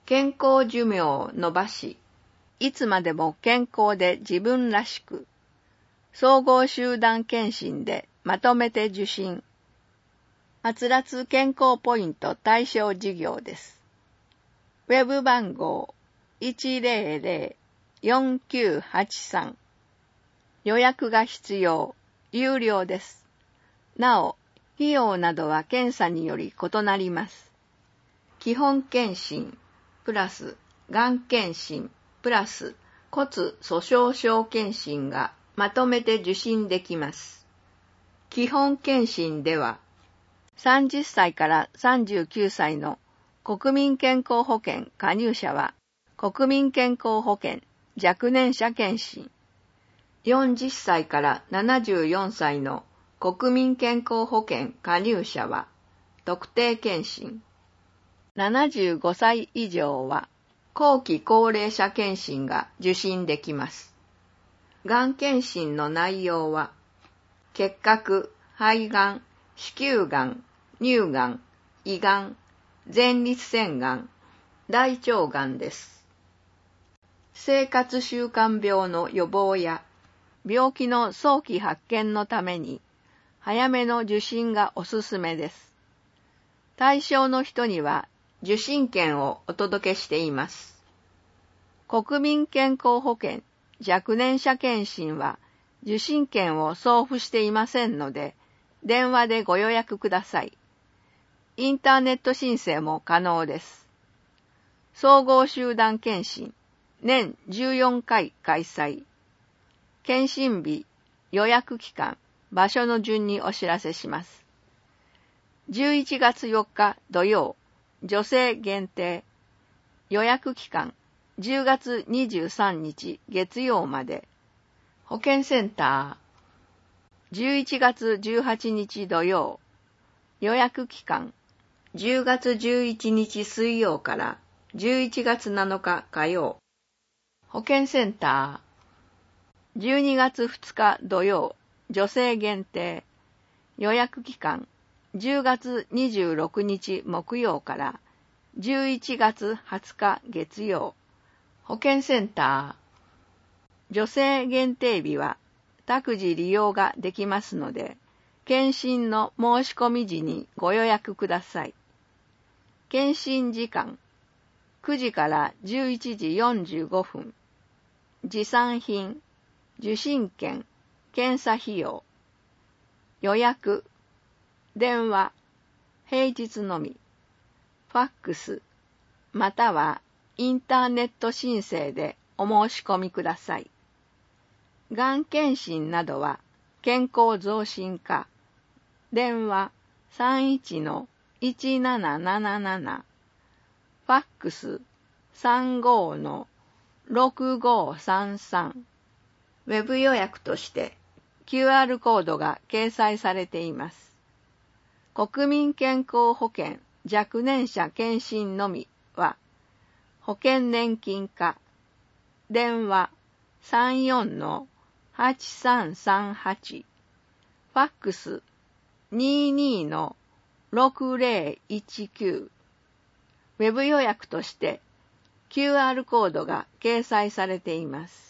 健康寿命を伸ばし、いつまでも健康で自分らしく、総合集団検診でまとめて受診。はつらつ健康ポイント対象事業です。ウェブ番号 100-4983。予約が必要、有料です。なお、費用などは検査により異なります。基本検診、プラス、がん検診、プラス、骨粗鬆症検診がまとめて受診できます。基本検診では、30歳から39歳の国民健康保険加入者は、国民健康保険若年者検診。40歳から74歳の国民健康保険加入者は、特定検診。75歳以上は後期高齢者検診が受診できます。がん検診の内容は、結核、肺がん、子宮がん、乳がん、胃がん、前立腺がん、大腸がんです。生活習慣病の予防や病気の早期発見のために早めの受診がおすすめです。対象の人には受診券をお届けしています。国民健康保険若年者検診は受診券を送付していませんので、電話でご予約ください。インターネット申請も可能です。総合集団検診、年14回開催。検診日、予約期間、場所の順にお知らせします。11月4日土曜、女性限定。予約期間、10月23日月曜まで。保健センター。11月18日土曜。予約期間、10月11日水曜から11月7日火曜。保健センター。12月2日土曜。女性限定。予約期間、10月26日木曜から11月20日月曜。保健センター。女性限定日は託児利用ができますので、検診の申し込み時にご予約ください。検診時間、9時から11時45分。持参品、受診券、検査費用。予約、電話、平日のみ、ファックス、またはインターネット申請でお申し込みください。がん検診などは健康増進課、電話 31-1777、ファックス 35-6533、ウェブ予約としてQR コードが掲載されています。国民健康保険若年者検診のみは、保険年金課、電話 34-8338、ファックス 22-6019、ウェブ予約として QR コードが掲載されています。